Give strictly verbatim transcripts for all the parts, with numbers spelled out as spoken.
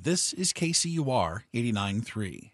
This is K C U R eighty-nine point three.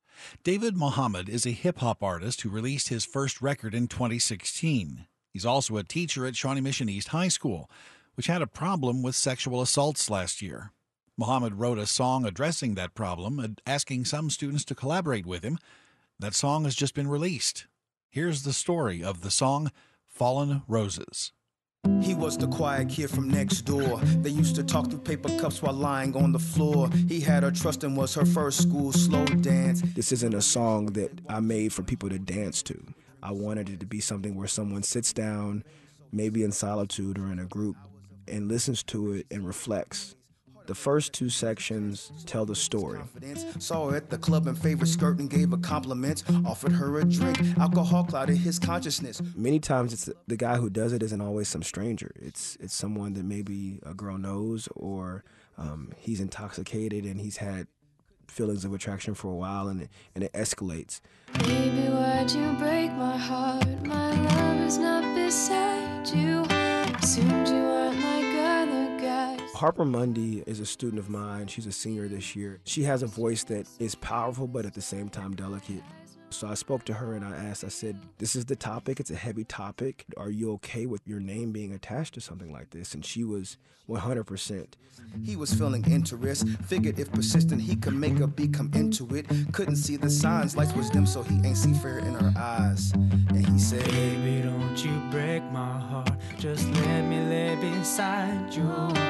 David Muhammad is a hip-hop artist who released his first record in twenty sixteen. He's also a teacher at Shawnee Mission East High School, which had a problem with sexual assaults last year. Muhammad wrote a song addressing that problem and asking some students to collaborate with him. That song has just been released. Here's the story of the song, Fallen Roses. He was the quiet kid from next door. They used to talk through paper cups while lying on the floor. He had her trust and was her first school slow dance. This isn't a song that I made for people to dance to. I wanted it to be something where someone sits down, maybe in solitude or in a group, and listens to it and reflects. The first two sections tell the story. Saw her at the club in favorite skirt and gave her compliments. Offered her a drink. Alcohol clouded his consciousness. Many times it's the guy who does it isn't always some stranger. It's it's someone that maybe a girl knows, or um, he's intoxicated and he's had feelings of attraction for a while, and it, and it escalates. Baby, why'd you break my heart? My love is not beside you. Assumed you weren't like other guys. Harper Mundy is a student of mine. She's a senior this year. She has a voice that is powerful, but at the same time delicate. So I spoke to her and I asked, I said, this is the topic. It's a heavy topic. Are you okay with your name being attached to something like this? And she was one hundred percent. He was feeling interest. Figured if persistent, he could make a beat come into it. Couldn't see the signs. Lights was dim, so he ain't see fear in her eyes. And he said, baby, don't you break my heart. Just let me lay beside you.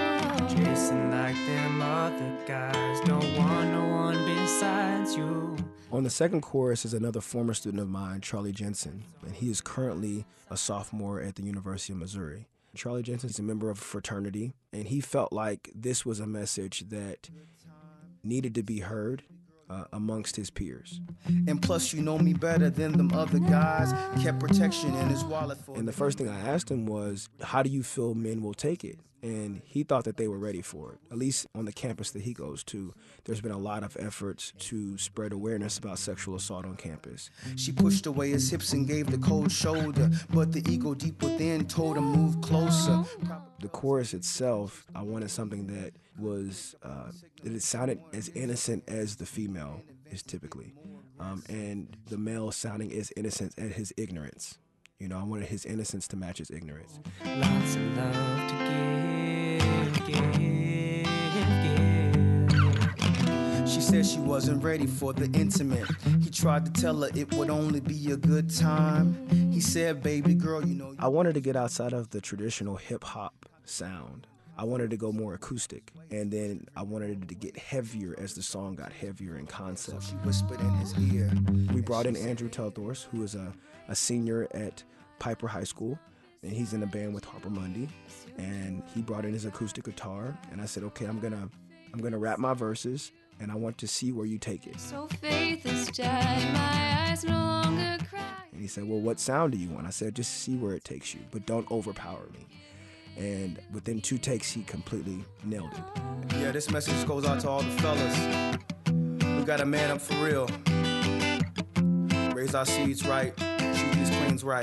Chasing like them other guys. No one, no one besides you. On the second chorus is another former student of mine, Charlie Jensen, and he is currently a sophomore at the University of Missouri. Charlie Jensen is a member of a fraternity, and he felt like this was a message that needed to be heard uh, amongst his peers. And plus, you know me better than them other guys. Kept protection in his wallet for. And the first thing I asked him was, how do you feel men will take it? And he thought that they were ready for it. At least on the campus that he goes to, there's been a lot of efforts to spread awareness about sexual assault on campus. She pushed away his hips and gave the cold shoulder, but the ego deep within told him move closer. The chorus itself, I wanted something that was, uh, that it sounded as innocent as the female is typically, um, and the male sounding as innocent as his ignorance. You know, I wanted his innocence to match his ignorance. Lots of love to give, give, give. She said she wasn't ready for the intimate. He tried to tell her it would only be a good time. He said, baby girl, you know. I wanted to get outside of the traditional hip-hop sound. I wanted to go more acoustic, and then I wanted it to get heavier as the song got heavier in concept. So she whispered in his ear. We brought in Andrew Telthorst, who is a, a senior at Piper High School, and he's in a band with Harper Mundy, and he brought in his acoustic guitar, and I said, okay, I'm gonna, I'm gonna rap my verses, and I want to see where you take it. So faith is dead, my eyes no longer cry. And he said, well, what sound do you want? I said, just see where it takes you, but don't overpower me. And within two takes, he completely nailed it. Yeah, this message goes out to all the fellas. We got a man up for real. Raise our seeds right, shoot these queens right.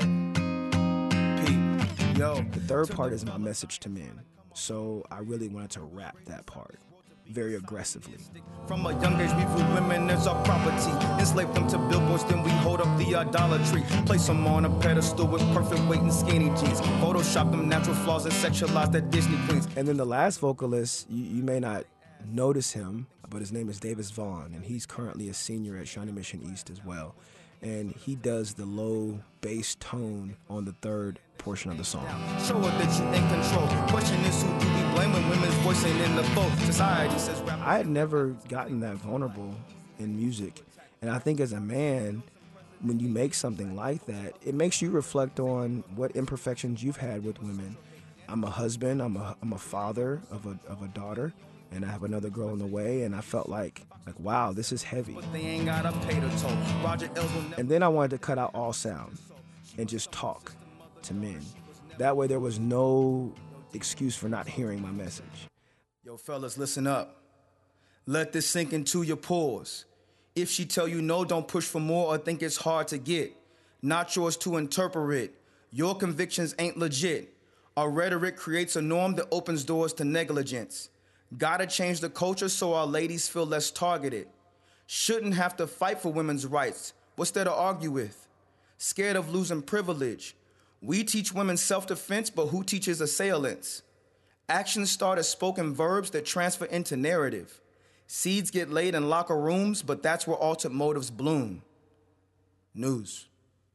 Pete, yo. The third part is my message to men. So I really wanted to rap that part very aggressively. From a young age, we view women as our property. Enslave them to billboards, then we hold up the idolatry. Place them on a pedestal with perfect weight and skinny jeans. Photoshop them natural flaws and sexualize that Disney queens. And then the last vocalist, you, you may not notice him, but his name is Davis Vaughn, and he's currently a senior at Shawnee Mission East as well. And he does the low bass tone on the third portion of the song. Show her that you in control. Question is, who do we blame when women's voice ain't in the fold? Society says rap. I had never gotten that vulnerable in music. And I think as a man, when you make something like that, it makes you reflect on what imperfections you've had with women. I'm a husband, I'm a, I'm a father of a, of a daughter, and I have another girl on the way, and I felt like, like wow, this is heavy. They ain't got a pay to toll. Roger Ellsworth. And then I wanted to cut out all sound and just talk to men. That way there was no excuse for not hearing my message. Yo, fellas, listen up. Let this sink into your pores. If she tell you no, don't push for more or think it's hard to get. Not yours to interpret. Your convictions ain't legit. Our rhetoric creates a norm that opens doors to negligence. Gotta change the culture so our ladies feel less targeted. Shouldn't have to fight for women's rights. What's there to argue with? Scared of losing privilege. We teach women self-defense, but who teaches assailants? Actions start as spoken verbs that transfer into narrative. Seeds get laid in locker rooms, but that's where altered motives bloom. News.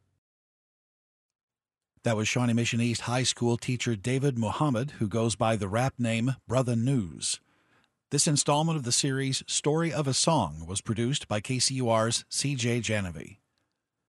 That was Shawnee Mission East High School teacher David Muhammad, who goes by the rap name Brother News. This installment of the series Story of a Song was produced by K C U R's C J Janovi.